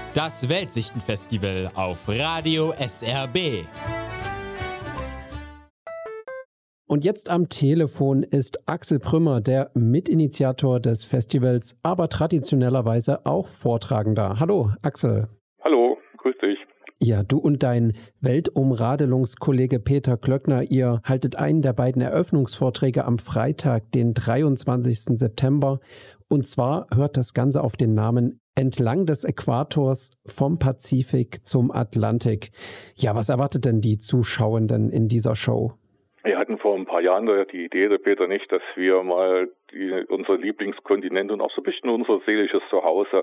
Das Weltsichtenfestival auf Radio SRB. Und jetzt am Telefon ist Axel Prümmer, der Mitinitiator des Festivals, aber traditionellerweise auch Vortragender. Hallo, Axel. Hallo, grüß dich. Ja, du und dein Weltumradelungskollege Peter Klöckner, ihr haltet einen der beiden Eröffnungsvorträge am Freitag, den 23. September. Und zwar hört das Ganze auf den Namen Entlang des Äquators vom Pazifik zum Atlantik. Ja, was erwartet denn die Zuschauenden in dieser Show? Wir hatten vor ein paar Jahren die Idee, der Peter nicht, dass wir mal unser Lieblingskontinent und auch so ein bisschen unser seelisches Zuhause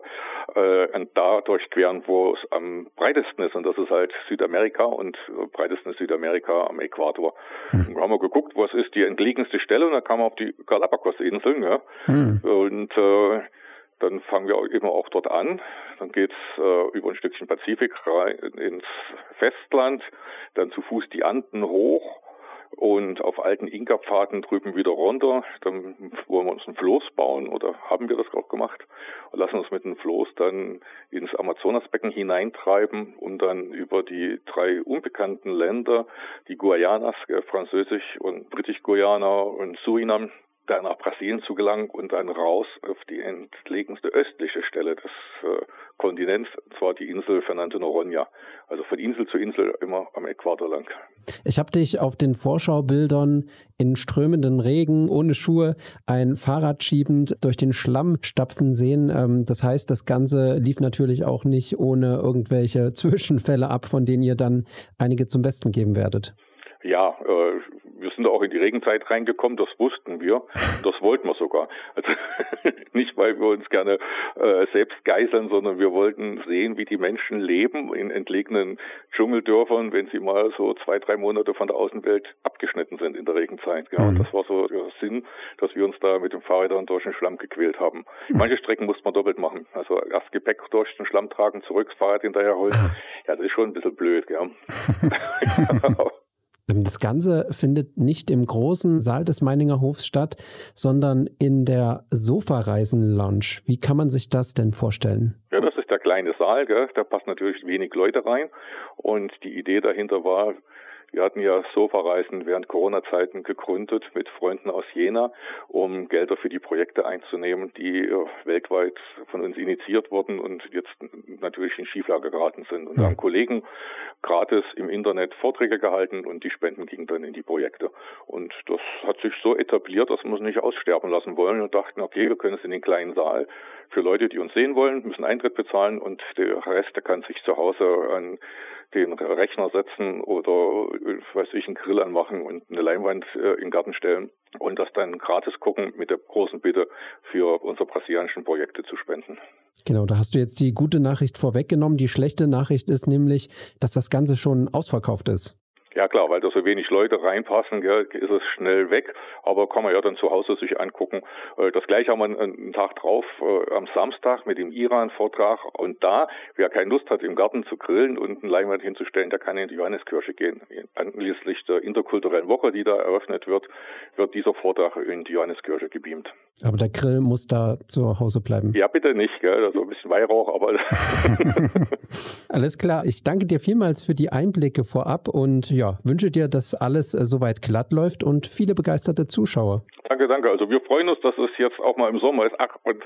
da durchqueren, wo es am breitesten ist. Und das ist halt Südamerika, und breitesten ist Südamerika am Äquator. Und da haben wir geguckt, was ist die entlegenste Stelle, und da kam man auf die Galapagos-Inseln. Ja? Und dann fangen wir immer auch dort an. Dann geht's über ein Stückchen Pazifik rein ins Festland, dann zu Fuß die Anden hoch und auf alten Inka-Pfaden drüben wieder runter. Dann wollen wir uns ein Floß bauen, oder haben wir das auch gemacht, und lassen uns mit dem Floß dann ins Amazonasbecken hineintreiben und dann über die 3 unbekannten Länder, die Guayanas, Französisch und Britisch-Guayana und Surinam, da nach Brasilien zu gelangen und dann raus auf die entlegenste östliche Stelle des Kontinents, und zwar die Insel Fernando Noronha. Also von Insel zu Insel immer am Äquator lang. Ich habe dich auf den Vorschaubildern in strömenden Regen, ohne Schuhe, ein Fahrrad schiebend durch den Schlamm stapfen sehen. Das heißt, das Ganze lief natürlich auch nicht ohne irgendwelche Zwischenfälle ab, von denen ihr dann einige zum Besten geben werdet. Ja, wir sind auch in die Regenzeit reingekommen, das wussten wir, das wollten wir sogar. Also nicht, weil wir uns gerne selbst geißeln, sondern wir wollten sehen, wie die Menschen leben in entlegenen Dschungeldörfern, wenn sie mal so 2-3 Monate von der Außenwelt abgeschnitten sind in der Regenzeit. Ja, und das war so der Sinn, dass wir uns da mit dem Fahrrädern durch den Schlamm gequält haben. Manche Strecken musste man doppelt machen. Also erst Gepäck durch den Schlamm tragen, zurück das Fahrrad hinterherholen. Ja, das ist schon ein bisschen blöd, ja. Das Ganze findet nicht im großen Saal des Meininger Hofs statt, sondern in der Sofareisen-Lounge. Wie kann man sich das denn vorstellen? Ja, das ist der kleine Saal, gell? Da passen natürlich wenig Leute rein. Und die Idee dahinter war, wir hatten ja Sofareisen während Corona-Zeiten gegründet mit Freunden aus Jena, um Gelder für die Projekte einzunehmen, die weltweit von uns initiiert wurden und jetzt natürlich in Schieflage geraten sind. Und da haben Kollegen gratis im Internet Vorträge gehalten, und die Spenden gingen dann in die Projekte. Und das hat sich so etabliert, dass wir es nicht aussterben lassen wollen, und dachten, okay, wir können es in den kleinen Saal für Leute, die uns sehen wollen, müssen Eintritt bezahlen, und der Rest, der kann sich zu Hause an den Rechner setzen oder einen Grill anmachen und eine Leinwand in den Garten stellen und das dann gratis gucken, mit der großen Bitte, für unsere brasilianischen Projekte zu spenden. Genau, da hast du jetzt die gute Nachricht vorweggenommen. Die schlechte Nachricht ist nämlich, dass das Ganze schon ausverkauft ist. Ja klar, weil da so wenig Leute reinpassen, gell, ist es schnell weg, aber kann man ja dann zu Hause sich angucken. Das gleiche haben wir einen Tag drauf, am Samstag mit dem Iran-Vortrag, und da, wer keine Lust hat, im Garten zu grillen und eine Leinwand hinzustellen, der kann in die Johanneskirche gehen. Anlässlich der interkulturellen Woche, die da eröffnet wird, wird dieser Vortrag in die Johanneskirche gebeamt. Aber der Grill muss da zu Hause bleiben? Ja, bitte nicht, gell, also ein bisschen Weihrauch, aber... Alles klar, ich danke dir vielmals für die Einblicke vorab und ja, wünsche dir, dass alles soweit glatt läuft und viele begeisterte Zuschauer. Danke. Also wir freuen uns, dass es jetzt auch mal im Sommer ist.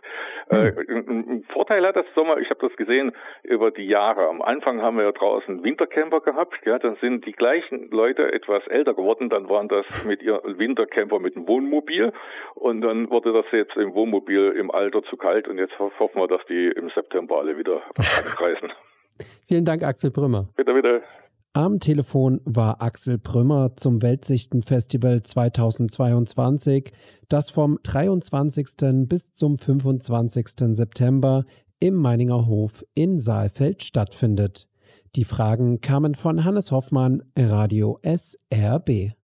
Ein Vorteil hat das Sommer, ich habe das gesehen über die Jahre. Am Anfang haben wir ja draußen Wintercamper gehabt, ja, dann sind die gleichen Leute etwas älter geworden, dann waren das mit ihrem Wintercamper mit dem Wohnmobil, und dann wurde das jetzt im Wohnmobil im Alter zu kalt, und jetzt hoffen wir, dass die im September alle wieder anreisen. Vielen Dank, Axel Prümmer. Bitte. Am Telefon war Axel Prümmer zum Weltsichtenfestival 2022, das vom 23. bis zum 25. September im Meininger Hof in Saalfeld stattfindet. Die Fragen kamen von Hannes Hoffmann, Radio SRB.